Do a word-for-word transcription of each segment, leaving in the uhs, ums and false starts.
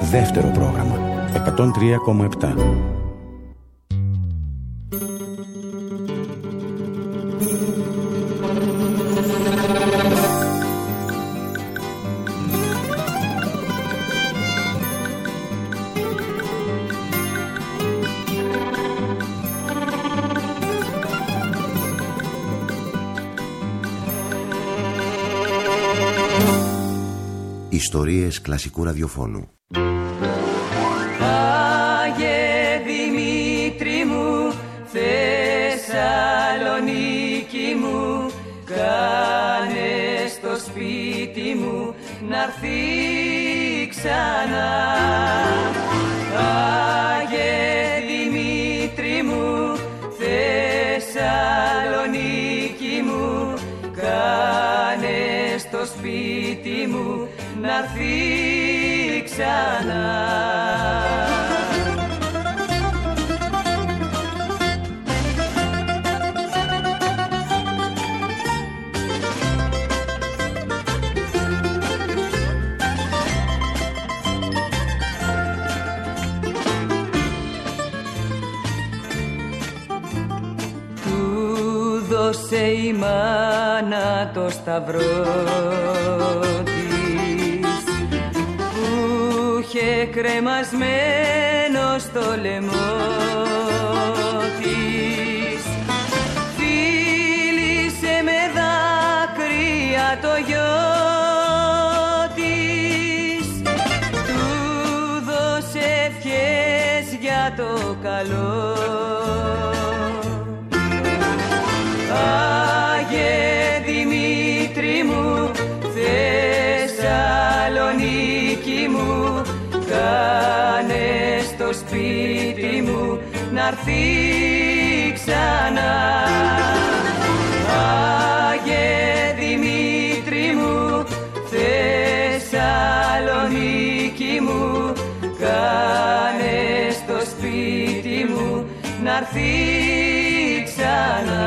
Δεύτερο πρόγραμμα εκατόν τρία κόμμα επτά. Ιστορίες κλασικού ραδιοφώνου. Άγιε Δημήτρη μου, Θεσσαλονίκη μου, κάνε στο σπίτι μου να'ρθεί ξανά. Άγιε Δημήτρη μου, Θεσσαλονίκη μου, κάνε στο σπίτι μου να'ρθεί ξανά. Του δώσε η μάνα το σταυρό και κρεμασμένο στο λαιμό της, φίλησε με δάκρυα το γιο της, του δώσε ευχές για το καλό. Άγιε Δημήτρη μου, Θεσσαλονίκη μου, κάνε στο σπίτι μου να'ρθεί ξανά. Άγιε Δημήτρη μου, Θεσσαλονίκη μου, κάνε στο σπίτι μου να'ρθεί ξανά.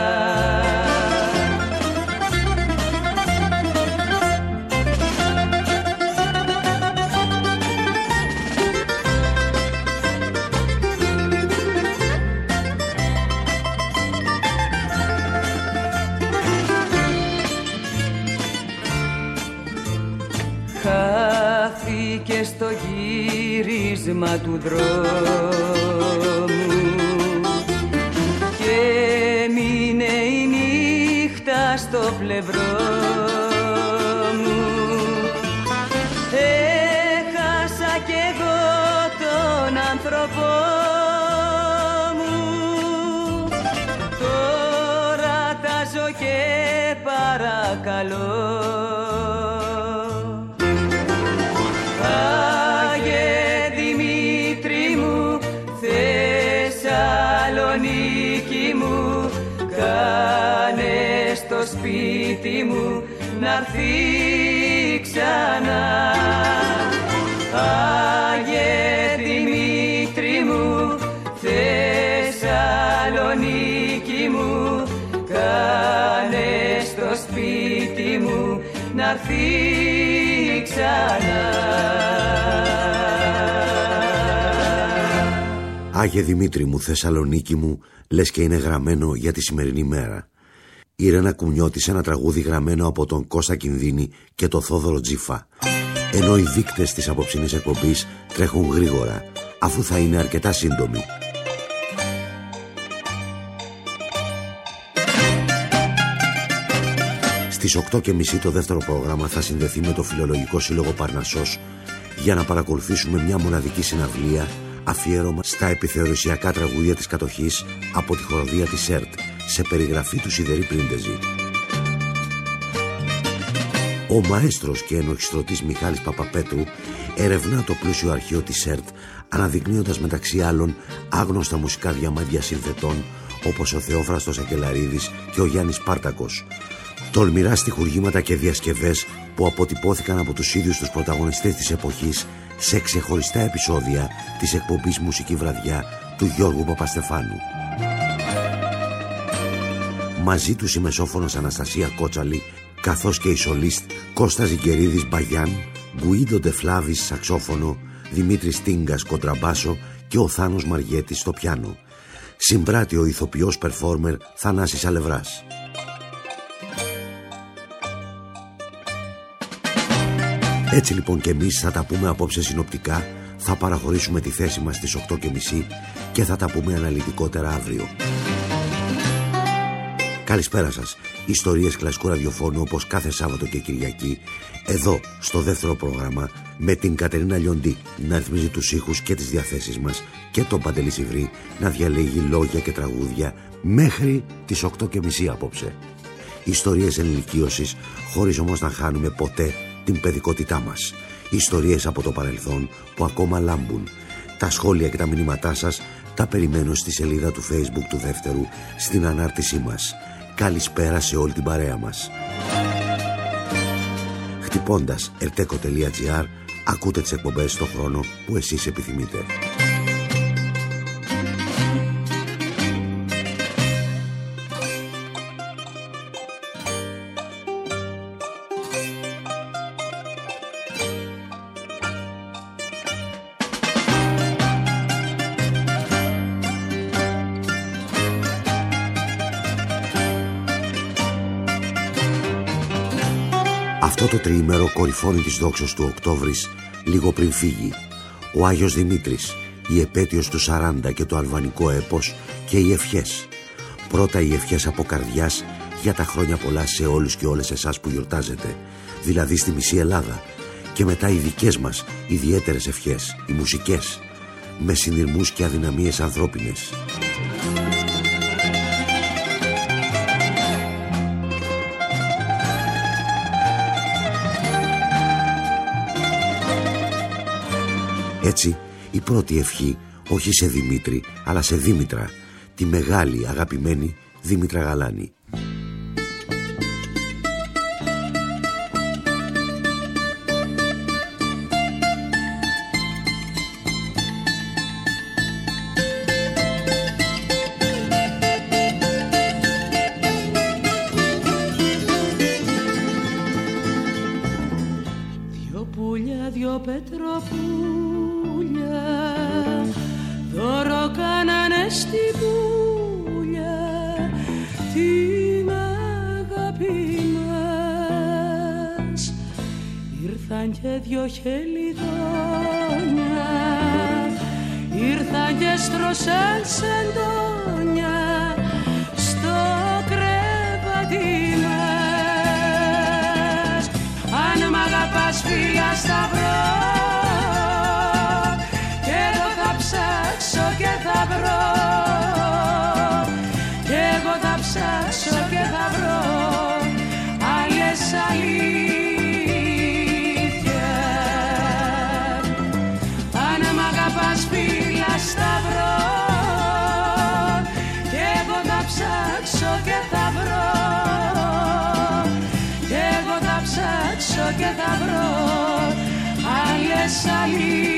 Χάθηκε στο γύρισμα του δρόμου και μείνε η νύχτα στο πλευρό μου. Έχασα κι εγώ τον άνθρωπό μου, τώρα τάζω και παρακαλώ. Κάνε στο σπίτι μου να'ρθεί ξανά. Άγιε Δημήτρη μου, Θεσσαλονίκη μου, κάνε στο σπίτι μου να'ρθεί ξανά. Άγιε Δημήτρη μου, Θεσσαλονίκη μου, λες και είναι γραμμένο για τη σημερινή μέρα. Η Ρένα Κουμιώτη σε ένα τραγούδι γραμμένο από τον Κώστα Κινδύνη και τον Θόδωρο Τζίφα. Ενώ οι δείκτες της απόψινής εκπομπής τρέχουν γρήγορα, αφού θα είναι αρκετά σύντομοι. Στις οκτώ και μισή το δεύτερο πρόγραμμα θα συνδεθεί με το Φιλολογικό Σύλλογο Παρνασσός για να παρακολουθήσουμε μια μοναδική συναυλία αφιέρωμα στα επιθεωρησιακά τραγούδια της κατοχής από τη χοροδία της ΕΡΤ σε περιγραφή του Σιδερή Πρίντεζη. Ο μαέστρος και ενορχιστρωτής Μιχάλης Παπαπέτρου ερευνά το πλούσιο αρχείο της ΕΡΤ, αναδεικνύοντας μεταξύ άλλων άγνωστα μουσικά διαμάντια συνθετών όπως ο Θεόφραστος Ακελαρίδης και ο Γιάννης Πάρτακος. Τολμηρά στιχουργήματα και διασκευές που αποτυπώθηκαν από τους ίδιους τους πρωταγωνιστές της εποχής σε ξεχωριστά επεισόδια της εκπομπής Μουσική Βραδιά του Γιώργου Παπαστεφάνου. Μαζί τους η μεσόφωνος Αναστασία Κότσαλη, καθώς και η σολίστ Κώστας Ζιγκερίδης μπαγιάν, Γκουίντο Ντεφλάβης σαξόφωνο, Δημήτρης Τίγκας κοντραμπάσο και ο Θάνος Μαριέτης στο πιάνο. Συμπράττει ο ηθοποιός περφόρμερ Θανάσης Αλευράς. Έτσι λοιπόν και εμείς θα τα πούμε απόψε συνοπτικά, θα παραχωρήσουμε τη θέση μας στις οκτώ και μισή και θα τα πούμε αναλυτικότερα αύριο. Καλησπέρα σας. Ιστορίες κλασικού ραδιοφώνου όπως κάθε Σάββατο και Κυριακή, εδώ στο δεύτερο πρόγραμμα, με την Κατερίνα Λιοντή να ρυθμίζει τους ήχους και τις διαθέσεις μας και τον Παντελή Σιβρή να διαλέγει λόγια και τραγούδια μέχρι τις οκτώ και μισή απόψε. Ιστορίες ενηλικίωσης, χωρίς όμως να χάνουμε ποτέ την παιδικότητά μας. Ιστορίες από το παρελθόν που ακόμα λάμπουν. Τα σχόλια και τα μηνύματά σας τα περιμένω στη σελίδα του Facebook του δεύτερου, στην ανάρτησή μας. Καλησπέρα σε όλη την παρέα μας. Χτυπώντας ερτέκο τελεία τζι άρ ακούτε τις εκπομπές στο χρόνο που εσείς επιθυμείτε. Αυτό το τριήμερο κορυφώνει της δόξος του Οκτώβρης λίγο πριν φύγει. Ο Άγιος Δημήτρης, η επέτειος του σαράντα και το αλβανικό έπος και οι ευχές. Πρώτα οι ευχές από καρδιάς για τα χρόνια πολλά σε όλους και όλες εσάς που γιορτάζετε, δηλαδή στη μισή Ελλάδα. Και μετά οι δικές μας ιδιαίτερες ευχές, οι μουσικές, με συνειρμούς και αδυναμίες ανθρώπινες. Έτσι, η πρώτη ευχή, όχι σε Δημήτρη, αλλά σε Δήμητρα, τη μεγάλη αγαπημένη Δήμητρα Γαλάνη. Δυο πουλιά, δυο πετροπούλια δώρο κάνανε στη πουλιά την αγάπη μας. Ήρθαν και δυο χελιδόνια, ήρθαν και στρώσαν σεντόνια στο κρεβάτι μας. Αν μ' αγαπάς φίλα σταυρό, ψάξω και θα βρω, κι εγώ θα ψάξω και θα βρω άλλες αλήθειες. Αν μ' αγαπάς φίλα σταυρό, κι εγώ θα ψάξω και θα βρω, κι εγώ θα ψάξω και θα βρω άλλες αλήθειες.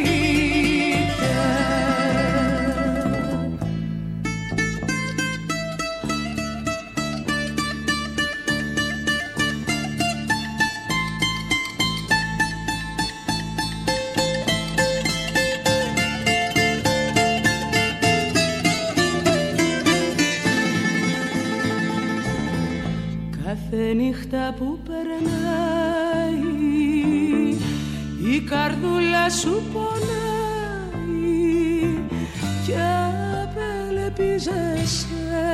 Κάθε νύχτα που περνάει η καρδούλα σου πονάει κι απελπίζεσαι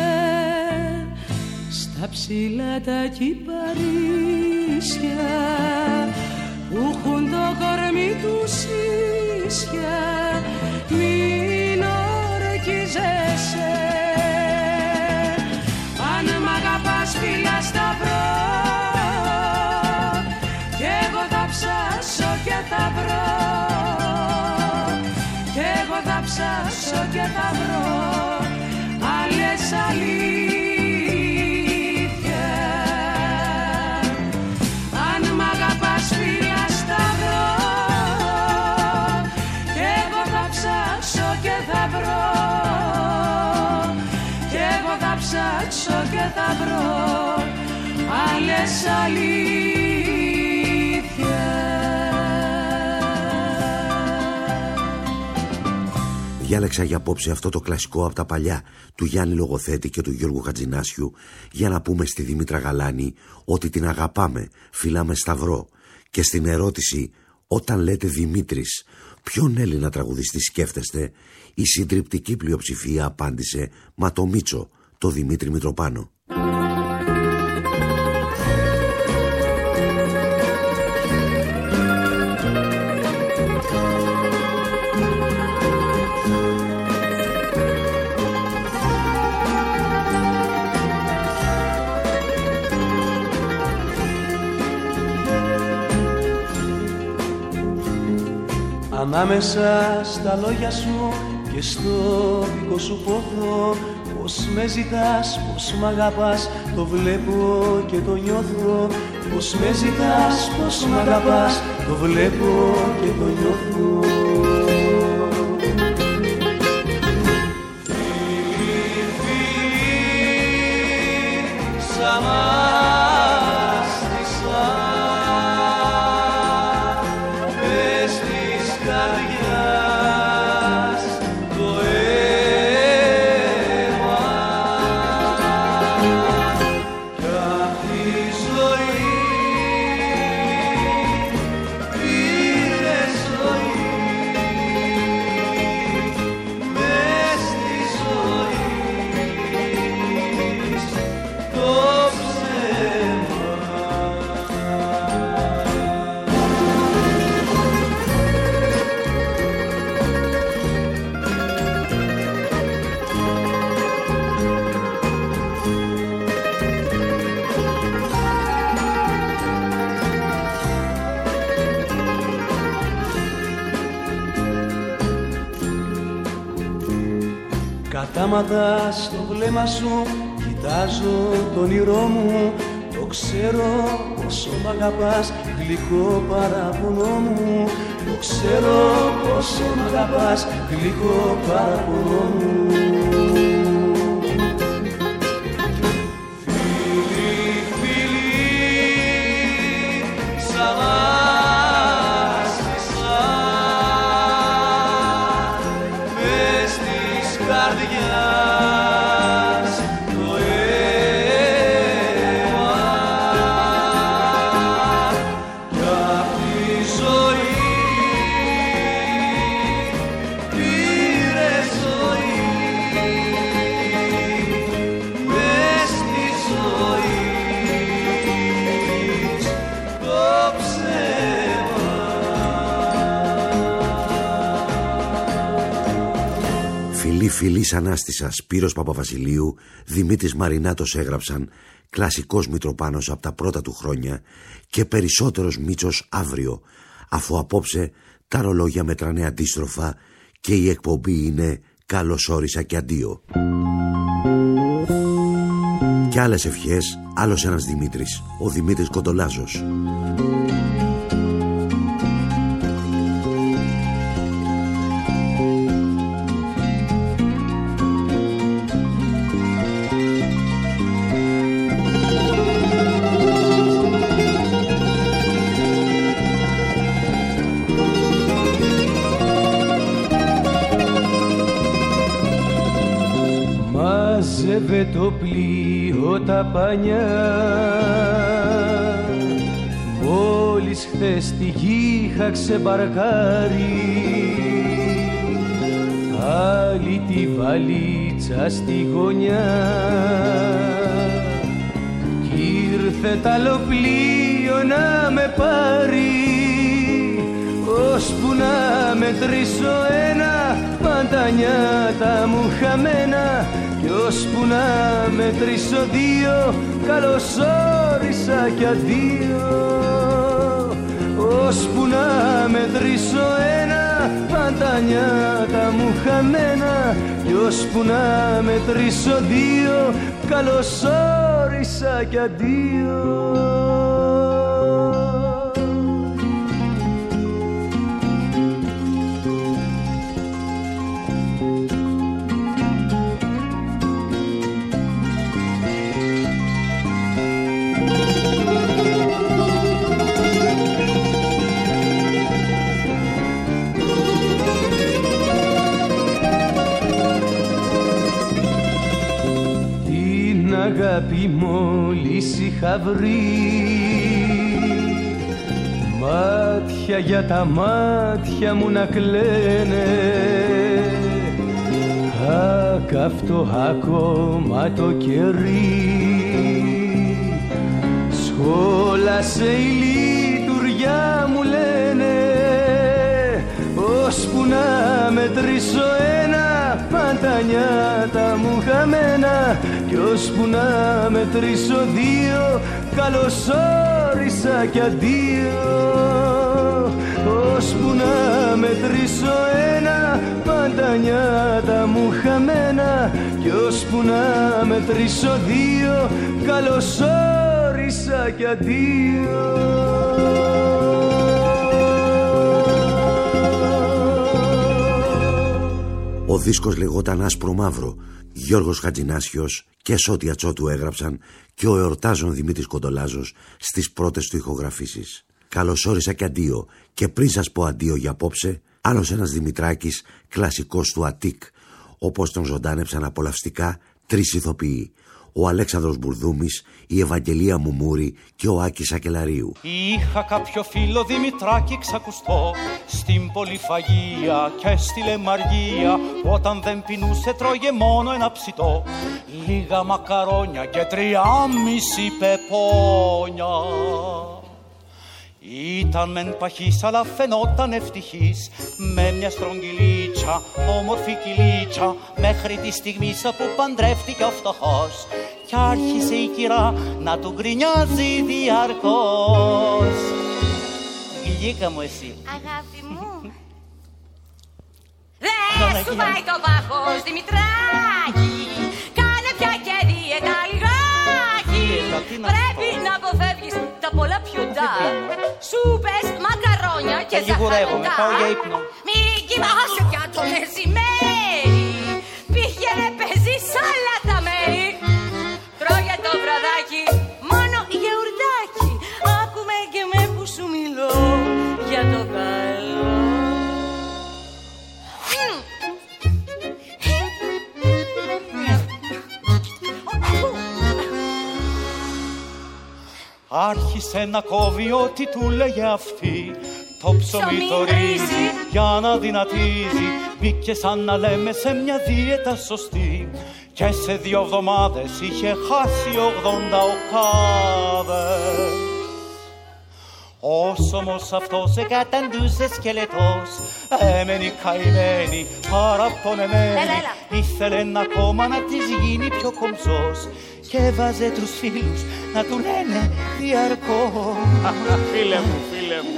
στα ψηλά τα κυπαρίσια που έχουν το κορμί τους ίσια. Μην ορκίζεσαι. Αν μ' αγαπάς φίλα σταυρό, κι εγώ θα ψάξω και θα βρω, κι εγώ θα ψάξω και θα βρω άλλες αλήθειες. Αν μ' αγαπάς φίλα σταυρό, κι εγώ θα ψάξω και θα βρω, κι εγώ θα ψάξω και θα βρω άλλες αλήθειες. Διάλεξα για απόψε αυτό το κλασικό από τα παλιά του Γιάννη Λογοθέτη και του Γιώργου Χατζηνάσιου για να πούμε στη Δήμητρα Γαλάνη ότι την αγαπάμε, φυλάμε σταυρό. Και στην ερώτηση όταν λέτε Δημήτρης, ποιον Έλληνα τραγουδιστή σκέφτεστε, η συντριπτική πλειοψηφία απάντησε «Μα το Μίτσο, το Δημήτρη Μητροπάνο». Ανάμεσα στα λόγια σου και στο δικό σου πόθο, πως με ζητάς, πως μ' αγαπάς, το βλέπω και το νιώθω. Πως με ζητάς, πως μ' αγαπάς, το βλέπω και το νιώθω. Φίλοι, φίλοι, σαν μας τισά, πες της καρδιάς το αίμα κι απ' τη ζωή πήρε ζωή μες στη ζωή το ψέμα. Κατάματα στο βλέμμα σου κοιτάζω το όνειρό μου. Το ξέρω πόσο μ' αγαπάς, γλυκό παραπονό μου. Το ξέρω πόσο μ' αγαπάς, γλυκό παραπονό μου. Φίλοι, φίλοι, σαν μας τισά, μες της καρδιάς το αίμα κι απ' τη ζωή πήρε ζωή μες στη ζωή το ψέμα. Φιλή φιλής Ανάστησας, Σπύρος Παπαβασιλείου, Δημήτρης Μαρινάτος έγραψαν, κλασικός Μητροπάνος από τα πρώτα του χρόνια και περισσότερος Μίτσος αύριο, αφού απόψε τα ρολόγια μετράνε αντίστροφα και η εκπομπή είναι «Καλώς όρισα και αντίο». Κι άλλες ευχές, άλλος ένας Δημήτρης, ο Δημήτρης Κοντολάζος. Μάζευε το πλοίο τα πανιά, μόλις χθες τη γη είχα ξεμπαρκάρει. Άλλη τη βαλίτσα στη γωνιά κι ήρθε τ' άλλο πλοίο να με πάρει. Ώσπου να μετρήσω ένα, πάντα νιάτα μου χαμένα. Κι ώσπου να μετρήσω δύο, καλώς όρισα κι αντίο. Ώσπου να μετρήσω ένα, πάντα νιάτα μου χαμένα. Κι ώσπου να μετρήσω δύο, καλώς όρισα κι αντίο. αγάπη μόλις είχα βρει. Μάτια για τα μάτια μου να κλαίνε, ακαυτό ακόμα το κερί. Σχόλασε η λειτουργιά μου λένε, ώσπου να μετρήσω ένα, μα τα νιάτα μου χαμένα. Κι ώσπου να μετρήσω δύο, καλώς όρισα κι αντίο. Ώσπου να μετρήσω ένα, μα τα νιάτα μου χαμένα. Κι ώσπου να μετρήσω δύο, καλώς όρισα κι αντίο. Ο δίσκος λεγόταν Άσπρο Μαύρο. Γιώργος Χατζηνάσιος και Σώτια Τσότου έγραψαν και ο εορτάζων Δημήτρης Κοντολάζος στις πρώτες του ηχογραφήσεις. Καλώς όρισα και αντίο. Και πριν σας πω αντίο για απόψε, άλλος ένας Δημητράκης, κλασικός του Αττικ, όπως τον ζωντάνεψαν απολαυστικά τρεις ηθοποιοί. Ο Αλέξανδρος Μπουρδούμης, η Ευαγγελία Μουμούρη και ο Άκης Ακελαρίου. Είχα κάποιο φίλο Δημητράκη ξακουστό στην πολυφαγία και στη λεμαργία. Όταν δεν πεινούσε τρώγε μόνο ένα ψητό, λίγα μακαρόνια και τριάμιση πεπόνια. Ήταν μεν παχής αλλά φαινόταν ευτυχής, με μια στρογγυλίτσα, όμορφη κυλίτσα, μέχρι τη στιγμή που παντρεύτηκε ο φτωχός. Κι άρχισε η κυρά να του γκρινιάζει διαρκώς. Γλυκά μου εσύ. Αγάπη μου. Δε σου πάει το πάχος Δημητράκη, κάνε πια και δίαιτα λιγάκι. Πρέπει να αποφεύγεις τα πολλά πιωτά, σούπες, μακαρόνια και ζαχαροκά. Μην κοιμάσαι πια το μεσημέρι, πήγαινε παίζει σ' άλλα τα μέρη. Τρώγε το βραδάκι μόνο γιαουρτάκι, άκουμε και με που σου μιλώ για το καλό. Άρχισε να κόβει ό,τι του λέγε αυτή, το ψωμί το ρύζι για να δυνατίζει. Μπήκε σαν να λέμε σε μια δίαιτα σωστή, και σε δύο εβδομάδες είχε χάσει ογδόντα οκάδες. Όσο όμως αυτός εγκαταντούσε σκελετός, έμενε καημένη, παραπονεμένη. Ήθελε ακόμα να της γίνει πιο κομψός και βάζε τους φίλους να του λένε διαρκώς. Φίλε μου, φίλε μου,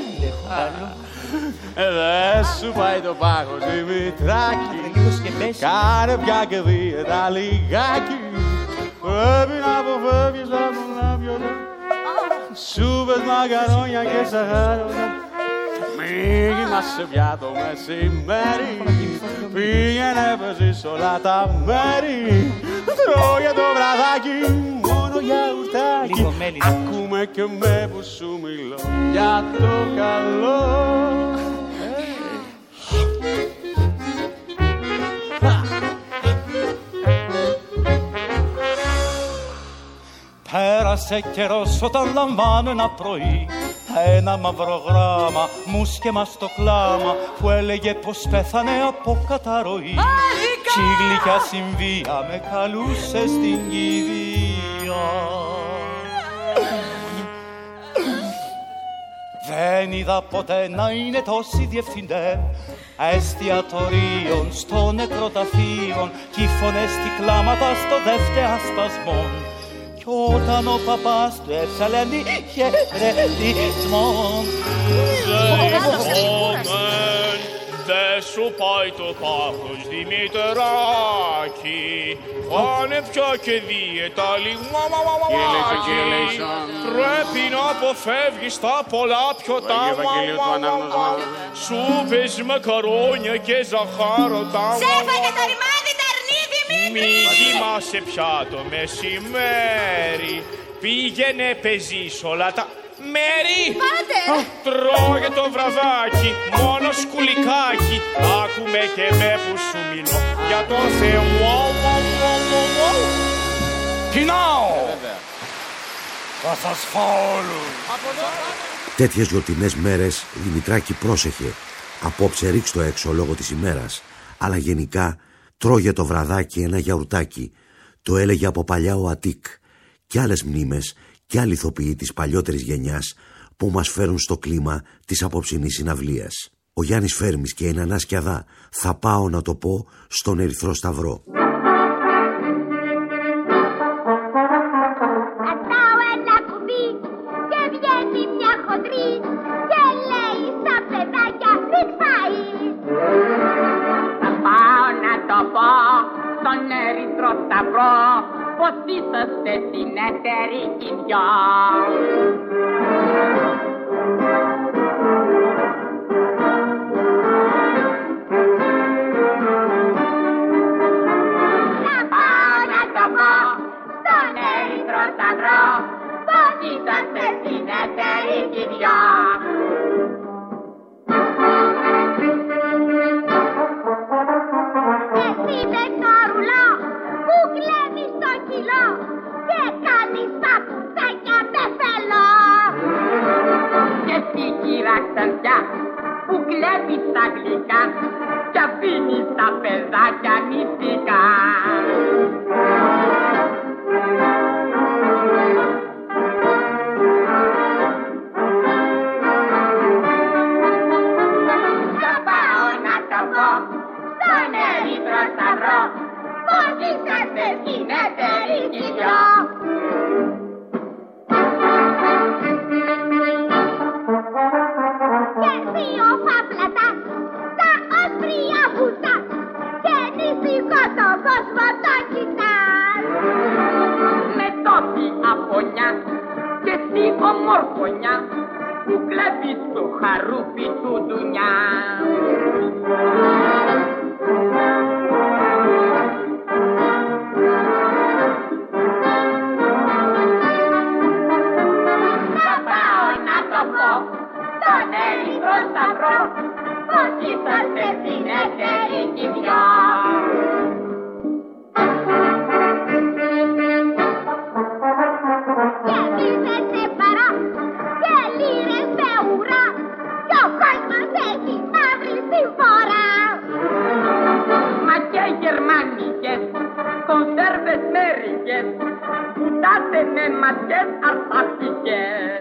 δεν σου πάει το πάγος Δημητράκη, κάνε πια και δίαιτα λιγάκι. Πρέπει να αποφεύγεις τα πολλά πιωτά, σούπες, μακαρόνια και ζαχαροκά. Μην κοιμάσαι πια το μεσημέρι, πήγαινε παίζεις όλα τα μέρη. Τρώγε το βραδάκι μόνο γιαουρτάκι, ακούμε και με που σου μιλώ για το καλό. Πέρασε καιρός όταν λαμβάνω ένα πρωί ένα μαύρο γράμμα, μου σκέμα στο κλάμα, που έλεγε πως πέθανε από καταρροή. Κι η γλυκιά συμβία με καλούσε στην κηδεία. Δεν είδα ποτέ να είναι τόσοι διευθυντές εστιατορίων στο νεκροταφείο, κι οι φωνές τι κλάματα στο δεύτερο σπασμό. Κι όταν ο παπάς του έψαλε χαιρετισμό. Δε σου πάει το πάχος Δημητράκη, κάνε πια και δίαιτα λιγάκι. Πρέπει να αποφεύγεις τα πολλά πιωτά, σούπες, μακαρόνια και ζαχάρωτα. Ξέφαγε το ρημάδι τα αρνίδι μη. Μην κοιμάσαι πια το μεσημέρι, πήγαινε παίζεις όλα τα μέρη. Πάτε! Τρώγε το βραδάκι, μόνο σκουλικάκι, άκουμε και με που σου μιλώ για το Θεό. Ξεκινάω! Θα σας φάω όλους. Τέτοιες γιορτινές μέρες, Δημητράκη, πρόσεχε. Απόψε ρίξ' το έξω λόγω της ημέρας. Αλλά γενικά τρώγε το βραδάκι ένα γιαουρτάκι. Το έλεγε από παλιά ο Αττικ. Κι άλλες μνήμες και άλλοι ηθοποιοί της παλιότερης γενιάς που μας φέρουν στο κλίμα της απόψινής συναυλίας. Ο Γιάννης Φέρμης και η Νανά Σκιαδά, θα πάω να το πω στον Ερυθρό Σταυρό. Πατάω ένα κουμπί και βγαίνει μια χοντρή και λέει στα παιδάκια ρίξαει. Θα πάω να το πω στον Ερυθρό Σταυρό πως είσαστε συνεταιροί κι δυο. Θα πάω να το πω στον Ερυθρό Σταυρό πως είσαστε συνεταιροί κι δυο. Εσύ με το ρουλό που κλέβεις το κιλό και κάνεις τα κουτάκια με φελό. Και εσύ κύρα Ξαντιά που κλέβεις τα γλυκά κι αφήνεις τα παιδάκια νηστικά. Θα πάω να το πω στον Ερυθρό Σταυρό πως είσαστε συνεταιροί κι δυο. Και δύο φάπλατα τα όσπρια βούτα και νηστικό τον κόσμο το κοιτάς. Με τόση αφωνιά και εσύ ομορφωνιά που κλέβεις το χαρούπι του ντουνιά. Θα πάω να το πω στον Ερυθρό Σταυρό πως είσαστε συνεταιροί κι δυο. Γεμίζεται παρά και λίρες με ουρά κι ο κόσμος έχει μαύρη συμφορά. Μα και γερμανικές κονσέρβες με ρίγες πουτάτε με ματιές αρπακτικές.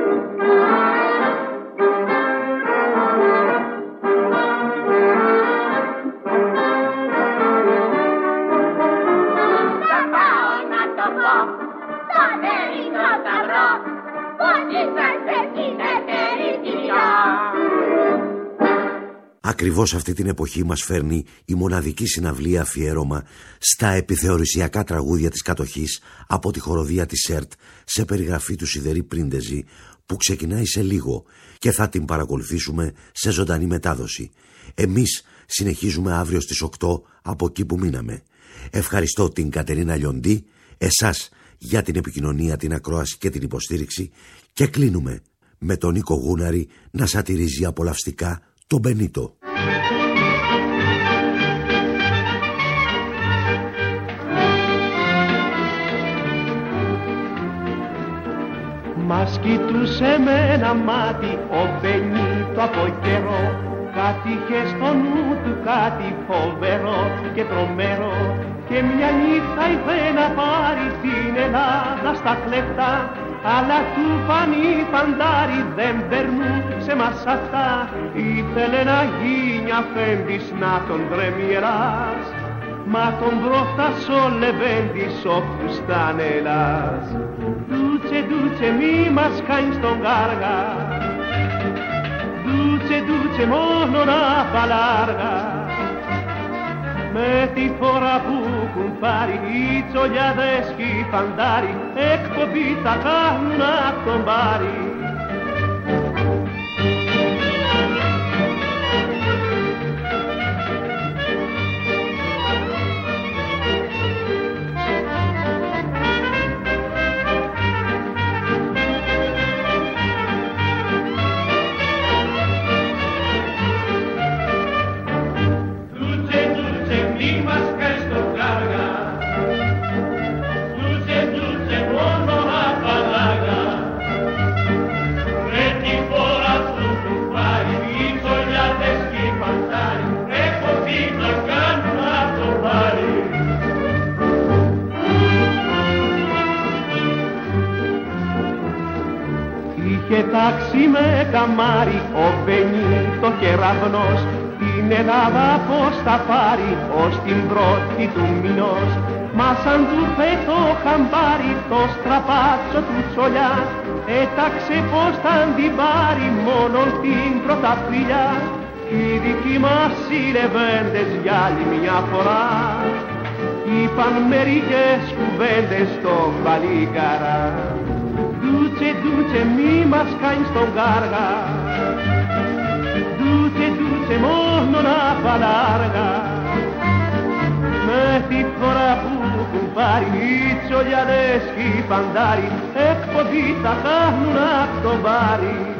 Θα πάω να το πω στον Ερυθρό Σταυρό πως είσαστε συνεταιροί κι δυο. Ακριβώς αυτή την εποχή μας φέρνει η μοναδική συναυλία αφιέρωμα στα επιθεωρησιακά τραγούδια της κατοχής από τη χοροδία της ΕΡΤ σε περιγραφή του Σιδερή Πρίντεζη, που ξεκινάει σε λίγο και θα την παρακολουθήσουμε σε ζωντανή μετάδοση. Εμείς συνεχίζουμε αύριο στις οκτώ από εκεί που μείναμε. Ευχαριστώ την Κατερίνα Λιοντή, εσάς για την επικοινωνία, την ακρόαση και την υποστήριξη και κλείνουμε με τον Νίκο Γούναρη να σατυρίζει απολαυστικά τον Μπενίτο. Μας κοιτούσε με ένα μάτι ο Μπενίτο από καιρό. Κάτι είχε στο νου του, κάτι φοβερό και τρομερό. Και μια νύχτα ήρθε να πάρει την Ελλάδα στα κλεφτά. Αλλά του φανεί φαντάρι, δεν περνούν σε μας αυτά. Ήθελε να γίνει αφέντης να τον τρεμιεράς. Μα τον μπρόφτας ο Λεβέντης ο φουστανέλας. Ντούτσε, ντούτσε, μη μας κάνεις τον κάργα. Ντούτσε, ντούτσε, μόνο να παλάργα. Με τη φορά που έχουν πάρει οι τσολιάδες και οι φαντάροι, εκπομπή θα κάνουν απ' τον πάρει. Ντούτσε, ντούτσε, μη μας κάνεις τον κάργα. Ντούτσε, ταξί με καμάρι, ο Μπενίτο κεραυνός, την Ελλάδα πως θα πάρει ως την πρώτη του μηνός. Μα σαν του πέτω χαμπάρι το στραπάτσο του τσολιά, έταξε πως θα την πάρει μόνον την πρωταπηλιά. Οι δικοί μας οι λεβέντες για άλλη μια φορά είπαν μερικές κουβέντες στο Βαλίκαρα. Ντούτσε, ντούτσε, μη μας κάνεις τον κάργα, ντούτσε, ντούτσε, μόνο να παλάργα. Με τη φορά που έχουν πάρει οι τσολιάδες και οι παντάροι, εκποδί θα κάνουν απ' το μπάρι.